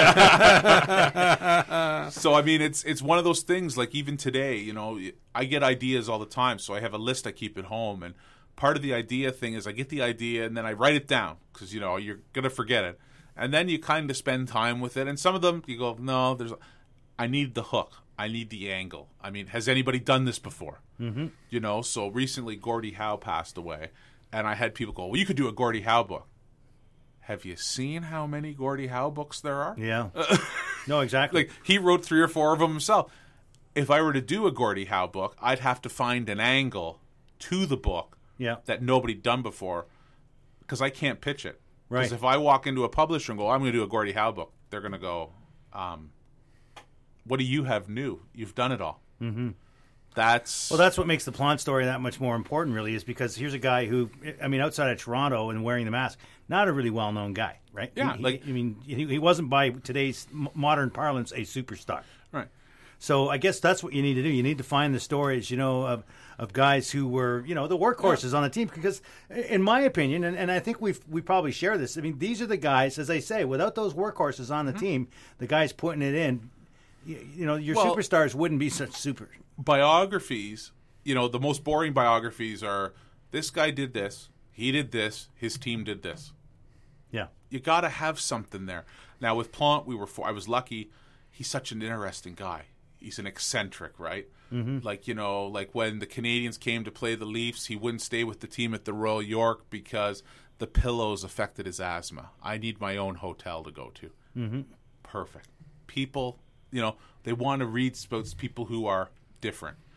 S4: So I mean, it's one of those things. Even today, I get ideas all the time. So I have a list I keep at home, and part of the idea thing is I get the idea and then I write it down because you're gonna forget it, and then you kind of spend time with it. And some of them you go, no, I need the hook. I need the angle. I mean, has anybody done this before? So recently Gordie Howe passed away. And I had people go, well, you could do a Gordie Howe book. Have you seen how many Gordie Howe books there are?
S2: Yeah. No, exactly.
S4: He wrote 3 or 4 of them himself. If I were to do a Gordie Howe book, I'd have to find an angle to the book that nobody'd done before, because I can't pitch it. Right. Because if I walk into a publisher and go, I'm going to do a Gordie Howe book, they're going to go, what do you have new? You've done it all. That's
S2: what makes the Plante story that much more important, really, is because here's a guy who, outside of Toronto and wearing the mask, not a really well-known guy, right?
S4: Yeah.
S2: He wasn't, by today's modern parlance, a superstar.
S4: Right.
S2: So I guess that's what you need to do. You need to find the stories, of guys who were, the workhorses on the team. Because, in my opinion, and I think we probably share this, these are the guys, as I say, without those workhorses on the team, the guys putting it in, your superstars wouldn't be such super.
S4: Biographies, the most boring biographies are, this guy did this, he did this, his team did this.
S2: Yeah.
S4: You got to have something there. Now, with Plante, I was lucky. He's such an interesting guy. He's an eccentric, right? Like when the Canadians came to play the Leafs, he wouldn't stay with the team at the Royal York because the pillows affected his asthma. I need my own hotel to go to. Perfect. People, they want to read about people who are different.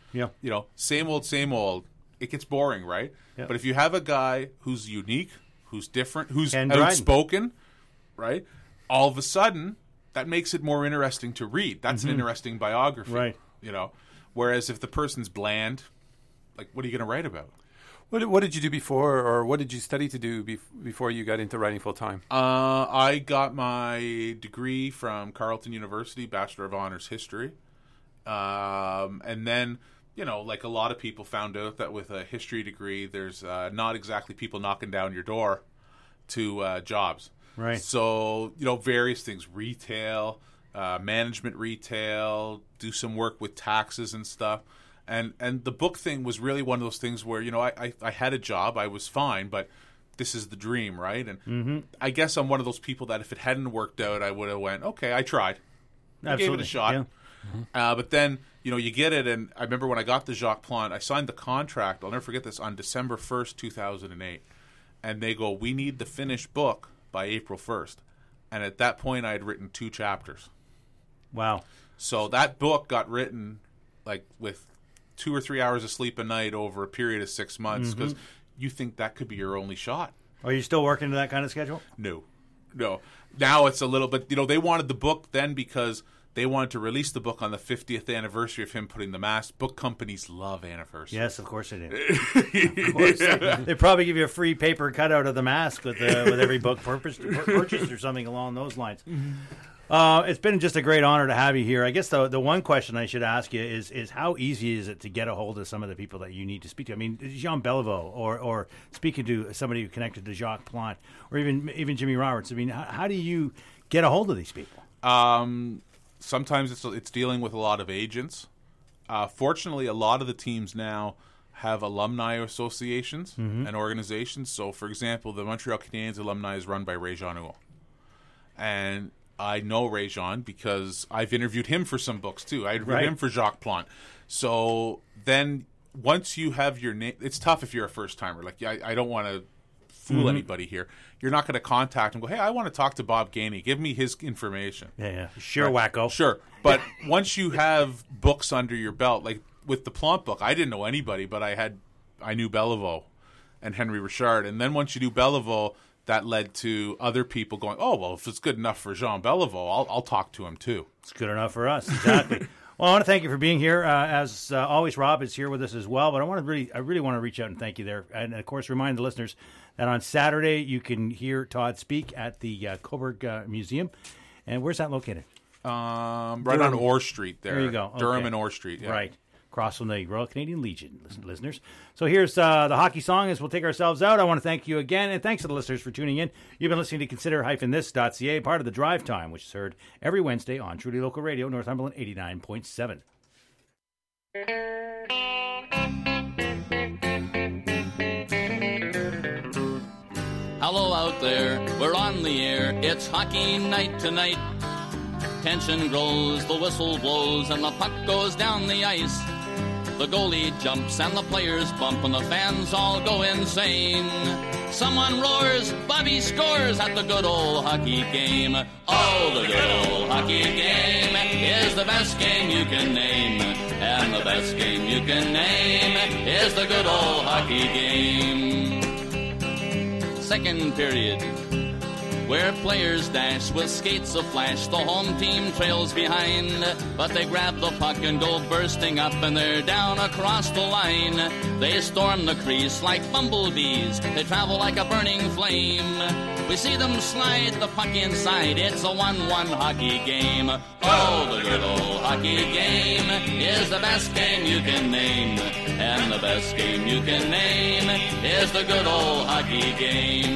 S2: Yeah.
S4: You know, same old. It gets boring, right?
S2: Yeah.
S4: But if you have a guy who's unique, who's different, who's
S2: Ken Dryden.
S4: outspoken, right? All of a sudden, that makes it more interesting to read. That's an interesting biography,
S2: Right.
S4: You know. Whereas if the person's bland, like, what are you going to write about?
S5: What did you do before, or what did you study to do before you got into writing full time?
S4: I got my degree from Carleton University, Bachelor of Honors History. And then, you know, like a lot of people found out that with a history degree, there's not exactly people knocking down your door to jobs.
S2: Right.
S4: So, you know, various things, retail, management retail, do some work with taxes and stuff. And the book thing was really one of those things where, you know, I had a job, I was fine, but this is the dream, right? And I guess I'm one of those people that if it hadn't worked out, I would have went, okay, I tried. I gave it a shot.
S2: Yeah.
S4: But then, you know, you get it, and I remember when I got the Jacques Plante, I signed the contract, I'll never forget this, on December 1st, 2008. And they go, we need the finished book by April 1st. And at that point, I had written 2 chapters.
S2: Wow.
S4: So that book got written, like, with 2 or 3 hours of sleep a night over a period of 6 months, because you think that could be your only shot.
S2: Are you still working to that kind of schedule?
S4: No. Now it's a little bit, you know, they wanted the book then because they wanted to release the book on the 50th anniversary of him putting the mask. Book companies love anniversaries.
S2: Yes, of course they do. Of course. They probably give you a free paper cutout of the mask with every book purchased or something along those lines. It's been just a great honor to have you here. I guess the one question I should ask you is how easy is it to get a hold of some of the people that you need to speak to? I mean, Jean Beliveau or speaking to somebody connected to Jacques Plante or even Jimmy Roberts. I mean, how do you get a hold of these people?
S4: Sometimes it's dealing with a lot of agents. Fortunately, a lot of the teams now have alumni associations and organizations. So, for example, the Montreal Canadiens alumni is run by Ray-Jean Huot. And I know Ray-Jean because I've interviewed him for some books, too. I interviewed him for Jacques Plante. So then once you have your name, it's tough if you're a first-timer. Like, I don't want to fool anybody here. You're not going to contact him and go, hey, I want to talk to Bob Gainey. Give me his information.
S2: Yeah. Sure, wacko.
S4: Sure. But once you have books under your belt, like with the Plante book, I didn't know anybody, but I knew Beliveau and Henry Richard. And then once you knew Beliveau, that led to other people going, oh, well, if it's good enough for Jean Beliveau, I'll talk to him too.
S2: It's good enough for us, exactly. Well, I want to thank you for being here. As always, Rob is here with us as well. But I really want to reach out and thank you there. And, of course, remind the listeners that on Saturday you can hear Todd speak at the Coburg Museum. And where's that located?
S4: Right on Orr Street there.
S2: There you go.
S4: Durham and Orr Street. Yeah.
S2: Right. Across from the Royal Canadian Legion, listeners. So here's the hockey song as we'll take ourselves out. I want to thank you again, and thanks to the listeners for tuning in. You've been listening to Consider-this.ca, part of the Drive Time, which is heard every Wednesday on Truly Local Radio, Northumberland 89.7.
S3: Hello out there, we're on the air. It's hockey night tonight. Tension grows, the whistle blows, and the puck goes down the ice. The goalie jumps and the players bump and the fans all go insane. Someone roars, Bobby scores at the good old hockey game. Oh, the good old hockey game is the best game you can name. And the best game you can name is the good old hockey game. Second period, where players dash with skates aflash. The home team trails behind, but they grab the puck and go bursting up, and they're down across the line. They storm the crease like bumblebees. They travel like a burning flame. We see them slide the puck inside. It's a 1-1 hockey game. Oh, the good old hockey game is the best game you can name. And the best game you can name is the good old hockey game.